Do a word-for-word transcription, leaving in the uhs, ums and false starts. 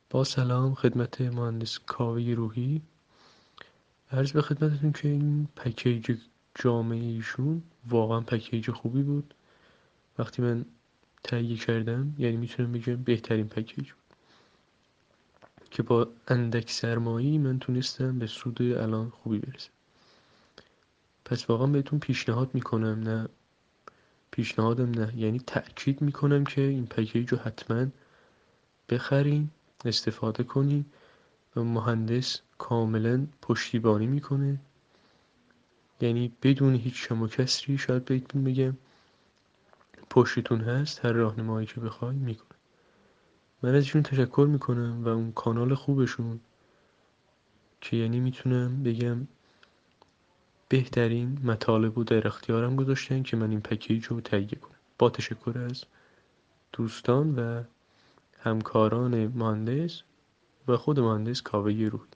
با سلام خدمت مهندس کاوه روحی. عرض به خدمتتون که این پکیج جامعه ایشون واقعا پکیج خوبی بود. وقتی من تهیه کردم یعنی میتونم بگم بهترین پکیج بود که با اندک سرمایه‌ای من تونستم به سود الان خوبی برسم. پس واقعا بهتون پیشنهاد میکنم، نه پیشنهادم نه یعنی تأکید میکنم که این پکیج رو حتما بخرین، استفاده کنین. و مهندس کاملا پشتیبانی میکنه، یعنی بدون هیچ کم و کسری شاید بهتون بگم پشتتون هست، هر راهنمایی که بخوای میکنه. من ازشون تشکر میکنم و اون کانال خوبشون که یعنی میتونم بگم بهترین مطالب رو در اختیارم گذاشتن که من این پکیج رو تهیه کنم. با تشکر از دوستان و همکاران مهندس و خود مهندس کاوه روحی.